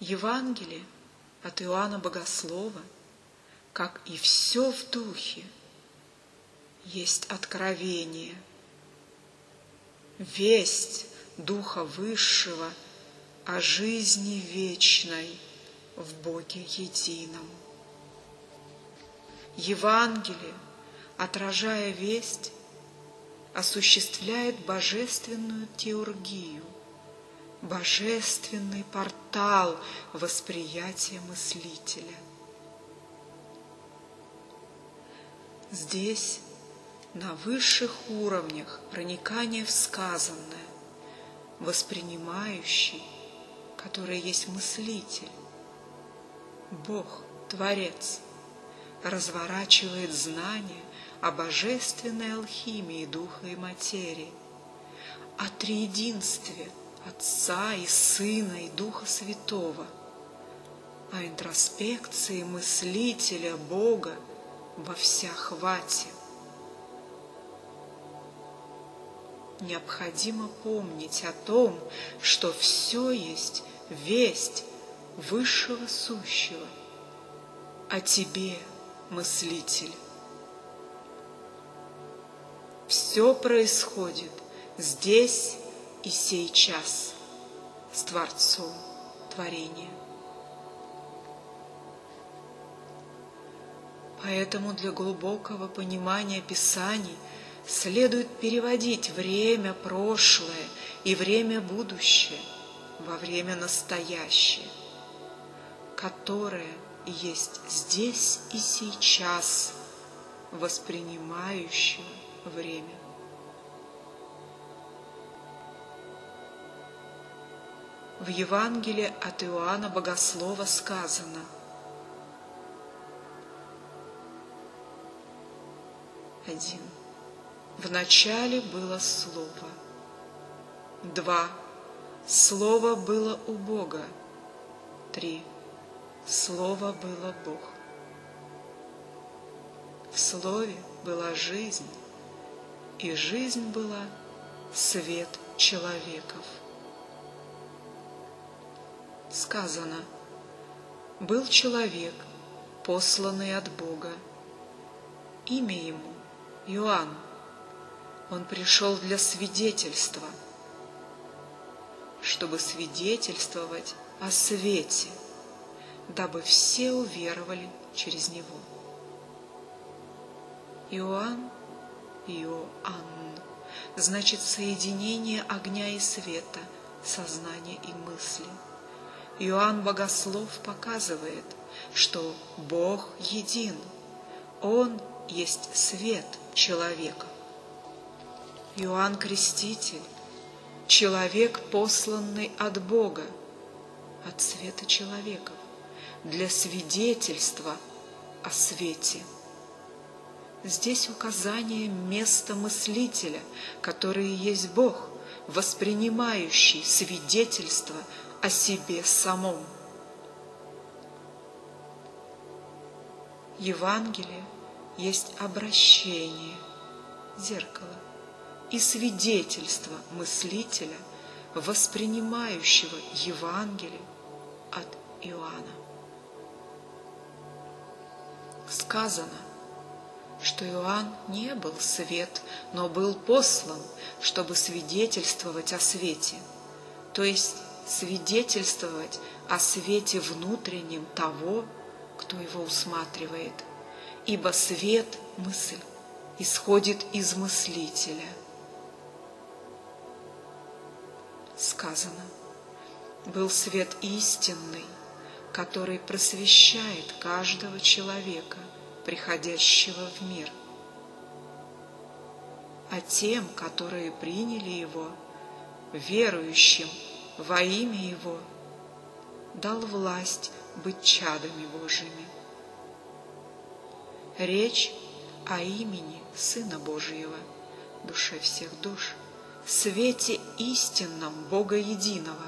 Евангелие от Иоанна Богослова, как и все в Духе, есть откровение, весть Духа Высшего о жизни вечной в Боге Едином. Евангелие, отражая весть, осуществляет божественную теургию, божественный портал восприятия мыслителя. Здесь, на высших уровнях проникания в сказанное, воспринимающий, который есть мыслитель, Бог, Творец, разворачивает знание о божественной алхимии духа и материи, о триединстве Отца и Сына и Духа Святого, о интроспекции мыслителя Бога во всеохвате. Необходимо помнить о том, что все есть весть Высшего Сущего о тебе, мыслитель. Все происходит здесь и сейчас с Творцом творения. Поэтому для глубокого понимания Писаний следует переводить время прошлое и время будущее во время настоящее, которое есть здесь и сейчас воспринимающее время. В Евангелии от Иоанна Богослова сказано: 1. Вначале было Слово. 2. Слово было у Бога. 3. Слово было Бог. В Слове была жизнь, и жизнь была свет человеков. Сказано: был человек, посланный от Бога. Имя ему Иоанн. Он пришел для свидетельства, чтобы свидетельствовать о свете, дабы все уверовали через него. Иоанн, Иоанн, значит соединение огня и света, сознания и мысли. Иоанн Богослов показывает, что Бог един, Он есть свет человека. Иоанн Креститель – человек, посланный от Бога, от света человеков, для свидетельства о свете. Здесь указание места мыслителя, который есть Бог, воспринимающий свидетельство о себе самом. Евангелие есть обращение, зеркало, и свидетельство мыслителя, воспринимающего Евангелие от Иоанна. Сказано, что Иоанн не был свет, но был послан, чтобы свидетельствовать о свете, то есть свидетельствовать о свете внутреннем того, кто его усматривает, ибо свет, мысль, исходит из мыслителя. Сказано: был свет истинный, который просвещает каждого человека, приходящего в мир. А тем, которые приняли его, верующим во имя его, дал власть быть чадами Божьими. Речь о имени Сына Божьего, душе всех душ, свете истинном Бога Единого.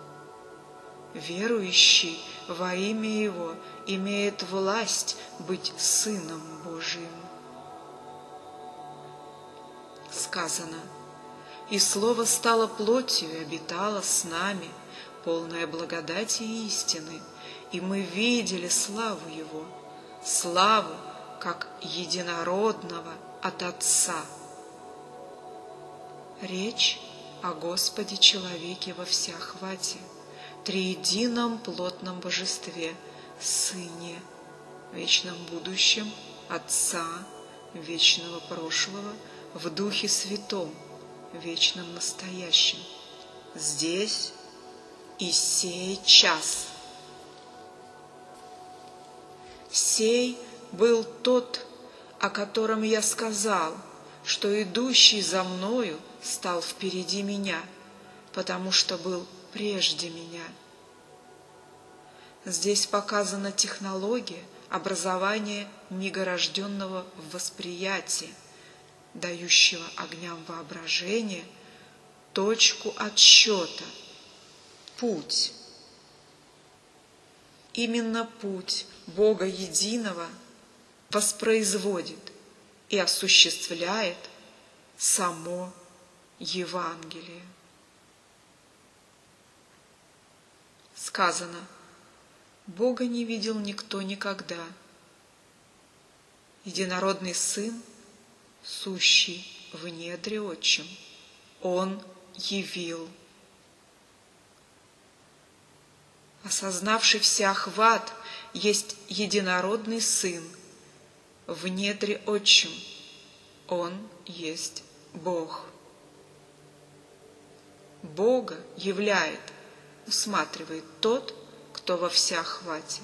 Верующий во имя Его имеет власть быть Сыном Божиим. Сказано: «И Слово стало плотью и обитало с нами, полная благодати и истины, и мы видели славу Его, славу, как единородного от Отца. Речь о Господе человеке во всеохвате, триедином плотном божестве, Сыне, вечном будущем, Отца, вечного прошлого, в Духе Святом, вечном настоящем, здесь и сей час. Сей был тот, о котором я сказал, что идущий за мною стал впереди меня, потому что был прежде меня. Здесь показана технология образования мигарожденного в восприятии, дающего огням воображения точку отсчета, путь. Именно путь Бога Единого воспроизводит и осуществляет само Евангелие. Сказано: Бога не видел никто никогда. Единородный Сын, сущий в недре Отчим, Он явил. Осознавший всеохват есть единородный Сын, в недре Отчим, Он есть Бог. Бога являет, усматривает тот, кто во всеохвате.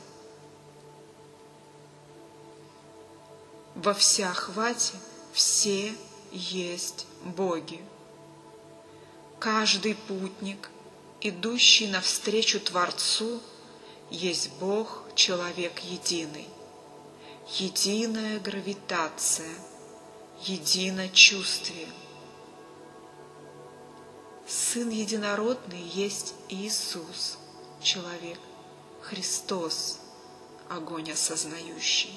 Во всеохвате все есть боги. Каждый путник, идущий навстречу Творцу, есть Бог, человек единый. Единая гравитация, единочувствие. Сын Единородный есть Иисус, человек, Христос, огонь осознающий.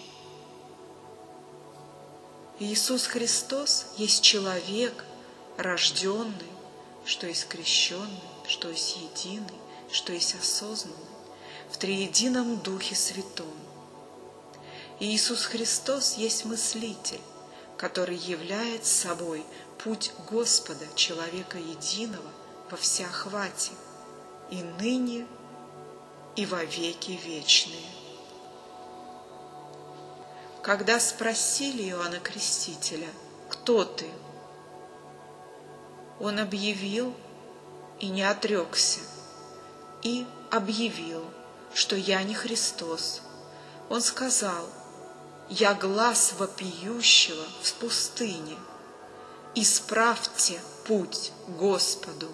Иисус Христос есть человек, рожденный, что есть крещенный, что есть единый, что есть осознанный, в триедином Духе Святом. Иисус Христос есть мыслитель, который являет собой путь Господа, человека единого, во всеохвате, и ныне, и во веки вечные. Когда спросили Иоанна Крестителя: «Кто ты?», он объявил и не отрекся, и объявил, что я не Христос. Он сказал: «Я глас вопиющего в пустыне, исправьте путь Господу».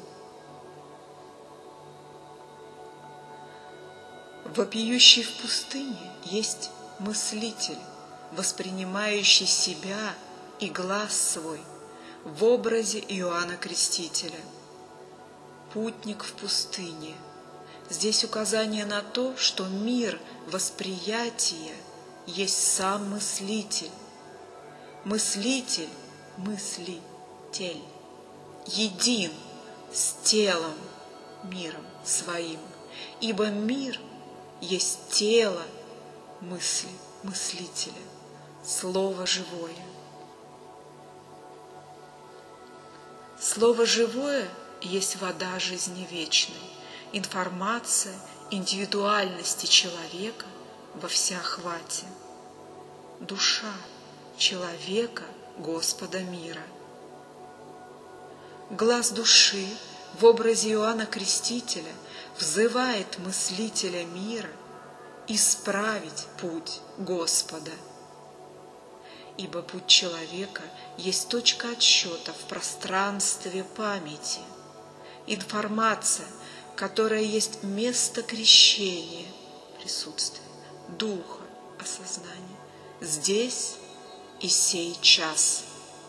Вопиющий в пустыне есть мыслитель, воспринимающий себя и глас свой в образе Иоанна Крестителя. Путник в пустыне. Здесь указание на то, что мир восприятия есть сам мыслитель. Мыслитель, мыслитель, един с телом, миром своим, ибо мир есть тело мысли, мыслителя, слово живое. Слово живое есть вода жизни вечной, информация индивидуальности человека во всеохвате, душа человека Господа мира. Глас души в образе Иоанна Крестителя взывает мыслителя мира исправить путь Господа. Ибо путь человека есть точка отсчета в пространстве памяти, информация, которая есть место крещения, присутствия, духа, осознания, здесь и сей час.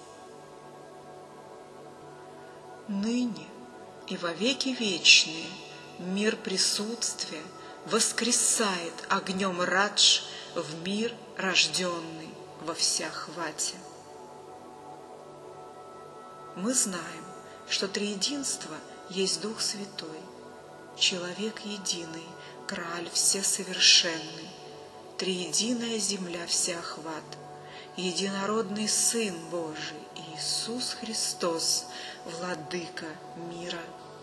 Ныне и во веки вечные мир присутствия воскресает огнем радж в мир, рожденный во всеохвате. Мы знаем, что триединство есть Дух Святой, человек единый, Краль всесовершенный, триединая земля вся охват, единородный Сын Божий, Иисус Христос, Владыка мира.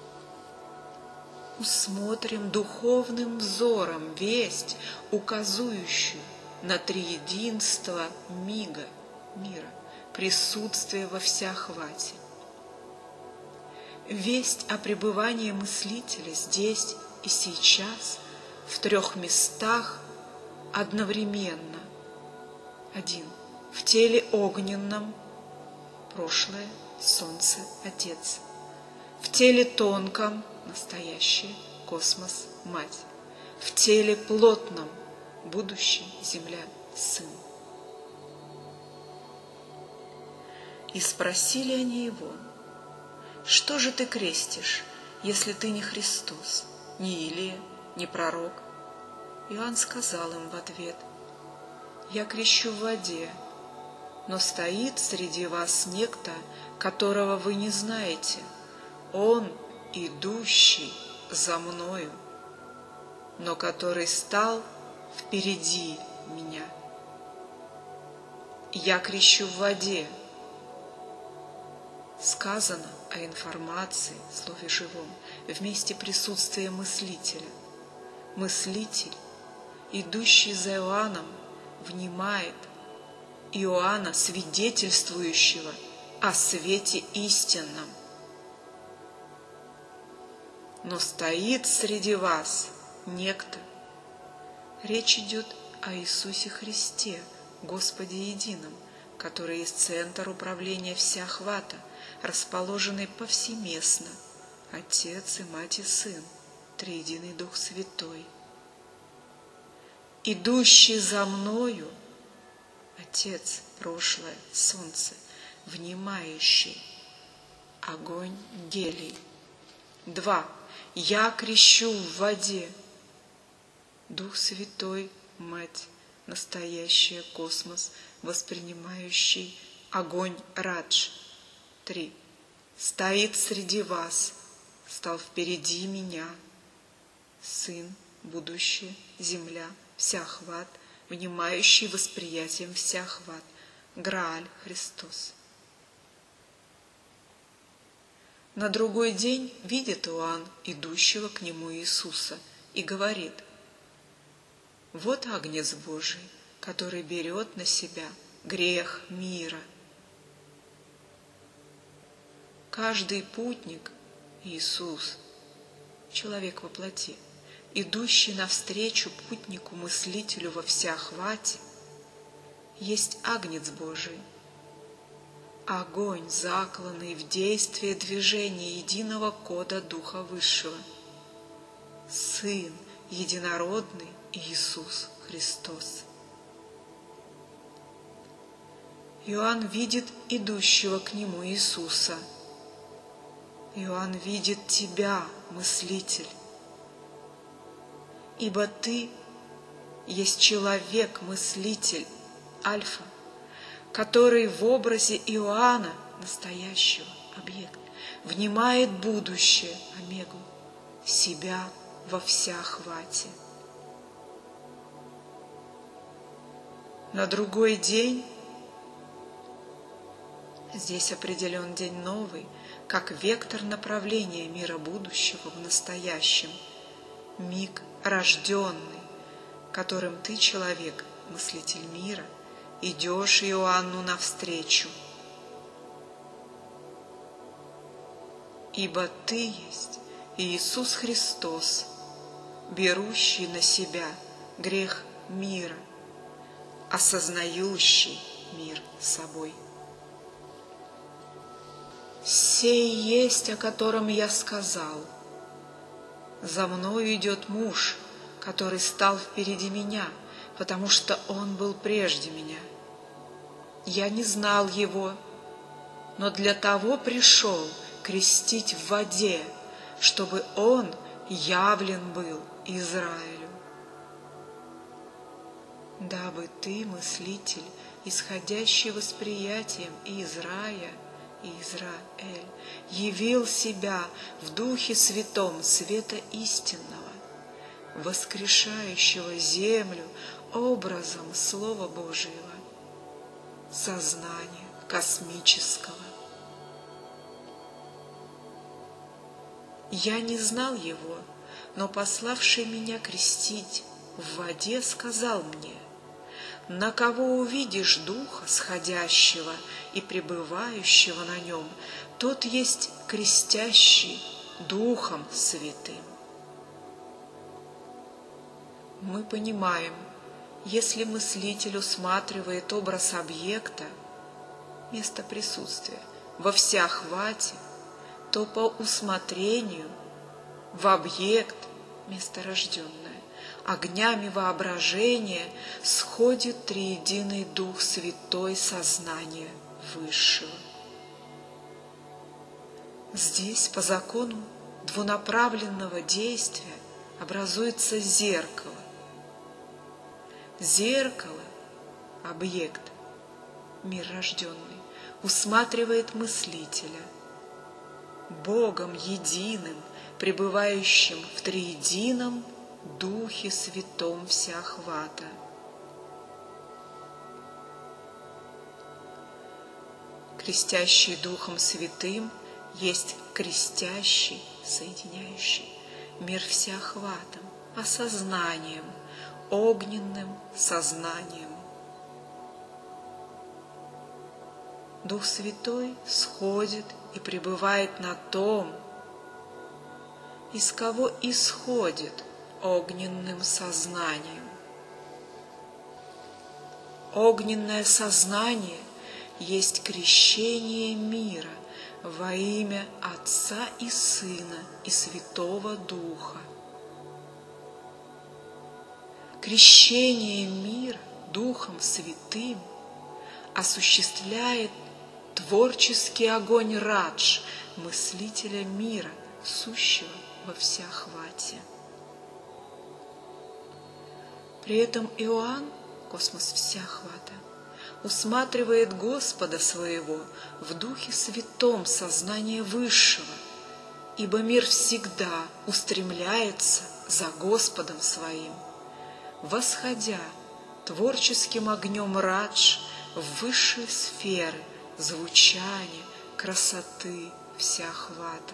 Усмотрим духовным взором весть, указующую на триединство мира, присутствие во всеохвате. Весть о пребывании мыслителя здесь и сейчас в 3 местах одновременно. 1. В теле огненном, прошлое, солнце, Отец. В теле тонком, настоящее, космос, Мать. В теле плотном, будущее, Земля, Сын. И спросили они его: что же ты крестишь, если ты не Христос, не Илия, не пророк? Иоанн сказал им в ответ: я крещу в воде, но стоит среди вас некто, которого вы не знаете, он, идущий за мною, но который стал впереди меня. Я крещу в воде. Сказано о информации, слове живом, в месте присутствия мыслителя. Мыслитель, идущий за Иоанном, внимает Иоанна, свидетельствующего о свете истинном. Но стоит среди вас некто. Речь идет о Иисусе Христе, Господе едином, который есть центр управления всеохвата, расположенный повсеместно, Отец и Мать и Сын, Триединый Дух Святой. Идущий за мною, Отец, прошлое, солнце, внимающий, огонь, гелий. 2. Я крещу в воде, Дух Святой, Мать, настоящее, космос, воспринимающий, огонь, радж. 3. Стоит среди вас, стал впереди меня, Сын, будущее, земля, всеохват, внимающий восприятием всеохват, Грааль Христос. На другой день видит Иоанн идущего к нему Иисуса и говорит: вот Агнец Божий, который берет на себя грех мира. Каждый путник — Иисус, человек во плоти, идущий навстречу путнику-мыслителю во всеохвате, есть Агнец Божий, огонь, закланный в действие движения единого кода Духа Высшего, Сын единородный Иисус Христос. Иоанн видит идущего к нему Иисуса. Иоанн видит тебя, мыслитель, ибо ты есть человек-мыслитель, Альфа, который в образе Иоанна, настоящего, объект, внимает будущее, Омегу, себя во всеохвате. На другой день, здесь определен день новый, как вектор направления мира будущего в настоящем, миг рожденный, которым ты, человек, мыслитель мира, идешь Иоанну навстречу. Ибо ты есть Иисус Христос, берущий на себя грех мира, осознающий мир собой. Сей есть, о котором я сказал: за мною идет муж, который стал впереди меня, потому что он был прежде меня. Я не знал его, но для того пришел крестить в воде, чтобы он явлен был Израилю. Дабы ты, мыслитель, исходящий восприятием из рая, Израиль, явил себя в Духе Святом света истинного, воскрешающего землю образом Слова Божьего, сознания космического. Я не знал его, но пославший меня крестить в воде сказал мне: на кого увидишь Духа сходящего и пребывающего на нем, тот есть крестящий Духом Святым. Мы понимаем, если мыслитель усматривает образ объекта, место присутствия, во всеохвате, то по усмотрению в объект, месторожденное, огнями воображения сходит триединый Дух Святой сознания Высшего. Здесь по закону двунаправленного действия образуется зеркало. Зеркало, объект, мир рожденный, усматривает мыслителя, Богом единым, пребывающим в триедином Духе Святом всеохвата. Крестящий Духом Святым есть крестящий, соединяющий мир всеохватом, осознанием, огненным сознанием. Дух Святой сходит и пребывает на том, из кого исходит огненным сознанием. Огненное сознание есть крещение мира во имя Отца и Сына и Святого Духа. Крещение мира Духом Святым осуществляет творческий огонь Радж, мыслителя мира, сущего во всеохвате. При этом Иоанн, космос всеохвата, усматривает Господа своего в Духе Святом сознания Высшего, ибо мир всегда устремляется за Господом своим, восходя творческим огнем Радж в высшие сферы звучания, красоты всеохвата.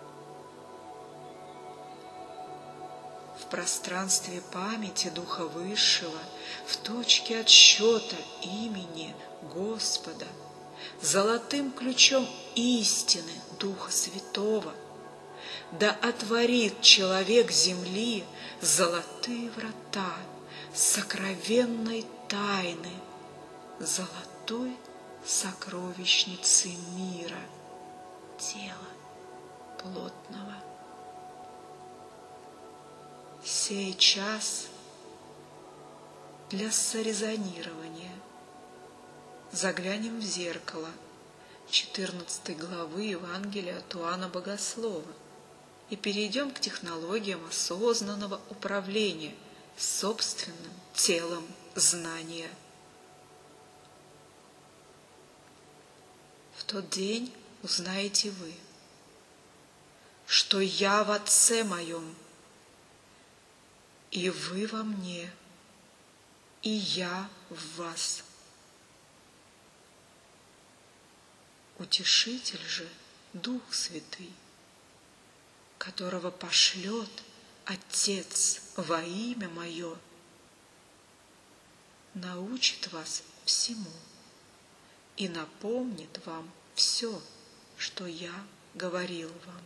В пространстве памяти Духа Высшего, в точке отсчета имени Господа, золотым ключом истины Духа Святого, да отворит человек земли золотые врата сокровенной тайны, золотой сокровищницы мира, тела плотного. Сей час для сорезонирования. Заглянем в зеркало 14 главы Евангелия от Иоанна Богослова и перейдем к технологиям осознанного управления собственным телом знания. В тот день узнаете вы, что я в Отце моем, и вы во мне, и я в вас. Утешитель же Дух Святый, которого пошлет Отец во имя Мое, научит вас всему и напомнит вам все, что я говорил вам.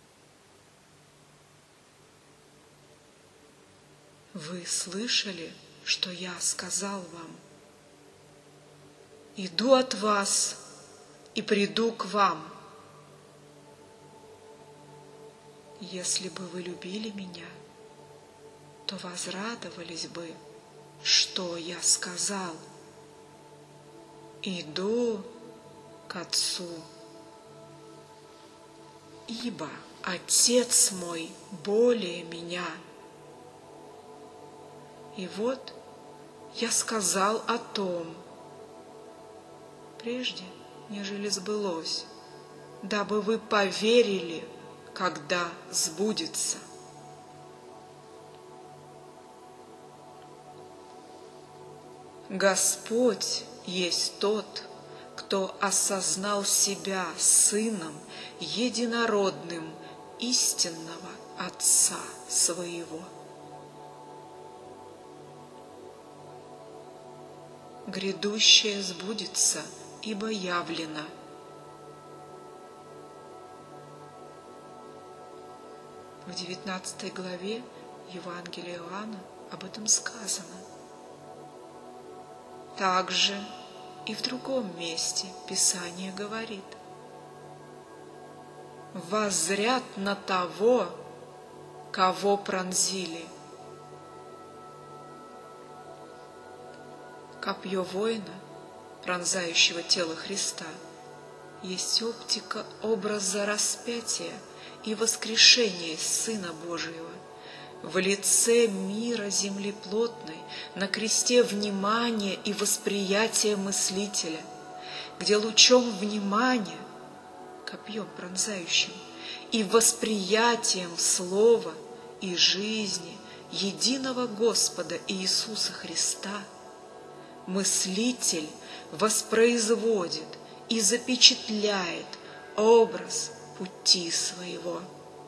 Вы слышали, что я сказал вам? Иду от вас и приду к вам. Если бы вы любили меня, то возрадовались бы, что я сказал. Иду к Отцу, ибо Отец мой более меня. И вот я сказал о том, прежде, нежели сбылось, дабы вы поверили, когда сбудется. Господь есть тот, кто осознал себя Сыном единородным истинного Отца своего. Грядущее сбудется, ибо явлено. В 19 главе Евангелия Иоанна об этом сказано. Также и в другом месте Писание говорит: воззрят на того, кого пронзили. Копье воина, пронзающего тело Христа, есть оптика образа распятия и воскрешения Сына Божьего в лице мира землеплотной, на кресте внимания и восприятия мыслителя, где лучом внимания, копьем пронзающим, и восприятием слова и жизни единого Господа Иисуса Христа мыслитель воспроизводит и запечатляет образ пути своего.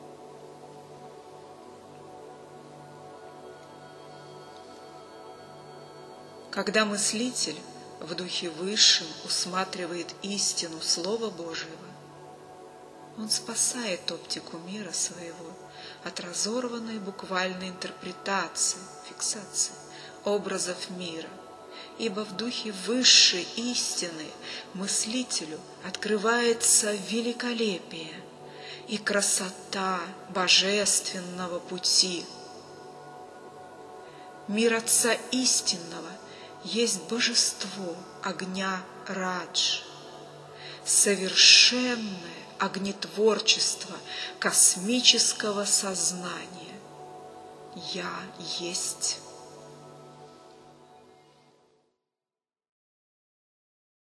Когда мыслитель в духе высшем усматривает истину Слова Божьего, он спасает оптику мира своего от разорванной буквальной интерпретации, фиксации образов мира, ибо в духе высшей истины мыслителю открывается великолепие и красота божественного пути. Мир Отца истинного есть божество огня Радж, совершенное огнетворчество космического сознания. Я есть.